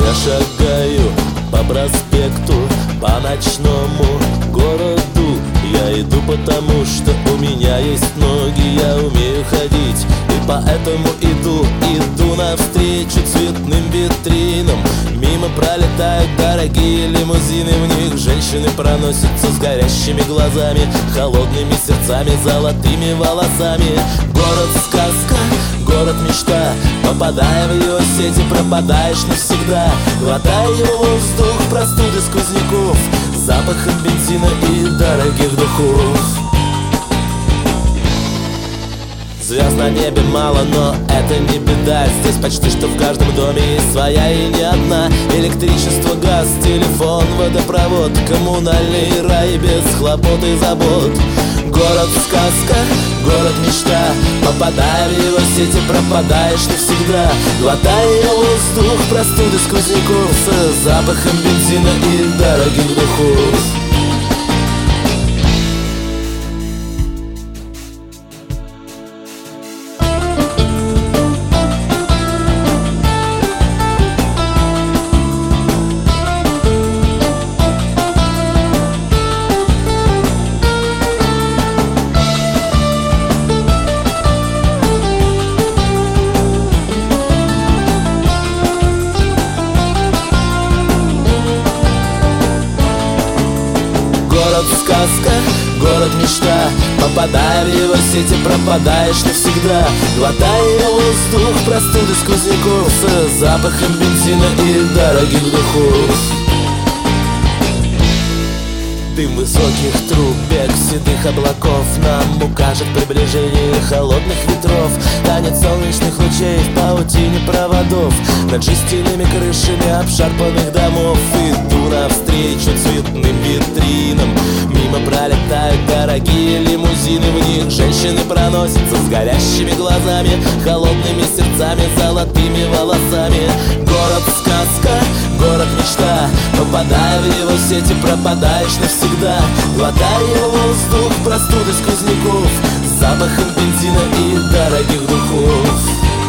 Я шагаю по проспекту, по ночному городу. Я иду потому, что у меня есть ноги, я умею ходить, и поэтому иду навстречу цветным витринам. Мимо пролетают дорогие лимузины, в них женщины проносятся с горящими глазами, холодными сердцами, золотыми волосами. Город-сказка, город-мечта, попадая в его сети, пропадаешь навсегда. Глотая воздух простуды сквозняков, запахом бензина и дорогих духов. Звезд на небе мало, но это не беда. Здесь почти что в каждом доме есть своя и не одна. Электричество, газ, телефон, водопровод, коммунальный рай без хлопот и забот. Город-сказка, город-мечта, попадая в его сети, пропадаешь навсегда. Глотая воздух простуды сквозняков, с запахом бензина и дорогих духов. Город-сказка, город-мечта, попадая в его сети, пропадаешь навсегда. Глотая воздух простуды сквозняков, с запахом бензина и дорогих духов. Дым высоких труб, бег седых облаков нам укажет приближение холодных ветров. Танец солнечных лучей в паутине проводов, над жестяными крышами обшарпанных домов. Иду навстречу цветным витринам, мимо пролетают дорогие лимузины, в них женщины проносятся с горящими глазами, холодными сердцами, золотыми волосами. Город-сказка, город-мечта, попадая в его сети, пропадаешь навсегда. Глотая воздух простуды сквозняков, с запахом бензина и дорогих духов.